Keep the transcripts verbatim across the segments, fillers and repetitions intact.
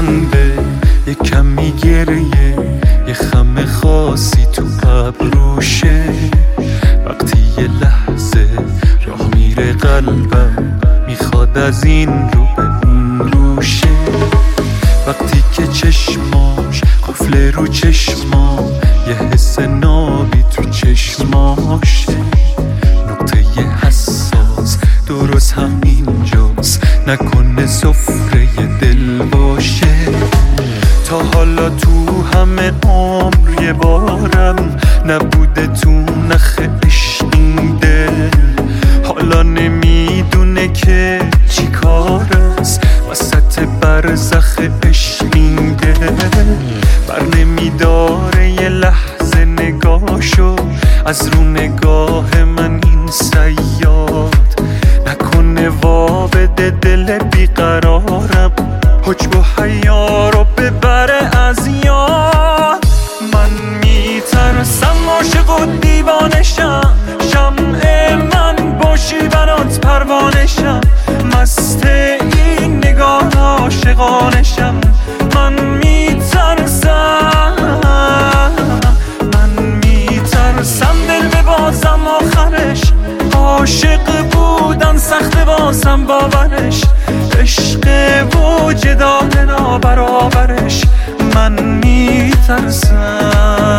خنده، یه کمی گریه، یه خم خاصی تو ابروشه. وقتی یه لحظه راه میره قلبم، میخواد از این رو به اون روشه. وقتی که چشماش قفل رو چشمام، یه حس نابی تو چشماشه. نقطه حساس درست همینجاست، نکنه سفره دل باشه. تا حالا تو همه عمر یه بارم نبوده تو نخ عشق این دل. حالا نمیدونه که چی کار است وسط برزخ عشق این دل. بر نمیداره یه لحظه نگاهشو از رو نگاه من این صیاد. نکنه وا بده دل بیقرارم، حجب و حیا رو ببره از یاد. من میترسم عاشق و دیوانشم، شمع من باشی برات پروانشم. مست این نگاه عاشقانشم. من میترسم، من میترسم دل ببازم آخرش. عاشق بودن سخت واسم باورش، عشق وجدان نابرابرش. من میترسم.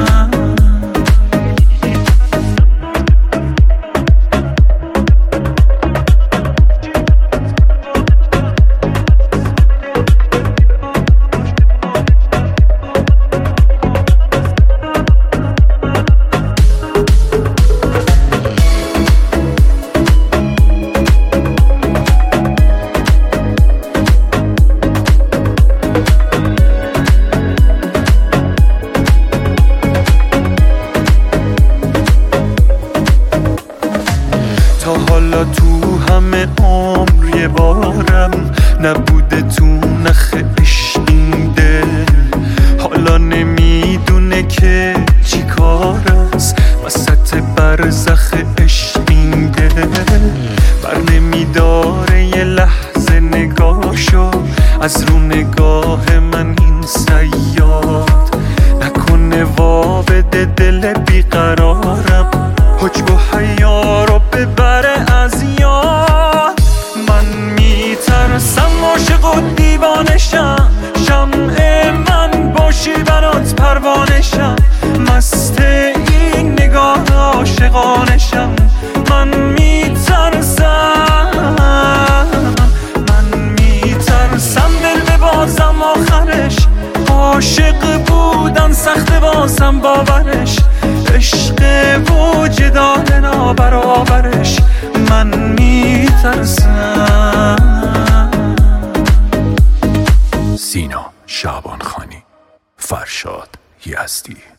تا حالا تو همه عمر یه بارم نبوده تو نخ عشق این دل. حالا نمیدونه که چی کار است وسط برزخ عشق این دل. بر نمیداره یه لحظه نگاهشو از رو نگاه من این صیاد. نکنه وا بده دل بیقرارم، حجب و حیا رو ببره از یاد. من میترسم عاشق و دیوانشم، شمع من باشی برات پروانشم. مست این نگاه عاشقانشم. من میترسم، من میترسم دل ببازم آخرش. عاشق بودن سخت واسم باورش، عشق وجدان نابرابرش. من میترسم. سینا شعبان خانی، فرشاد یزدی.